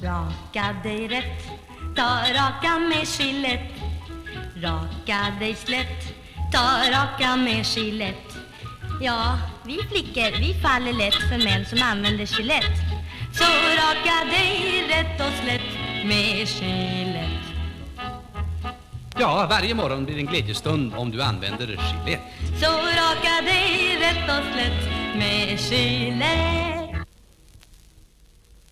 Raka dig rätt, ta raka med skillet. Raka dig slätt, ta raka med skillet. Ja, vi flickor, vi faller lätt för män som använder skilett. Så raka dig rätt och slätt med skillet. Ja, varje morgon blir en glädjestund om du använder skilett. Så raka dig rätt och slätt med skillet.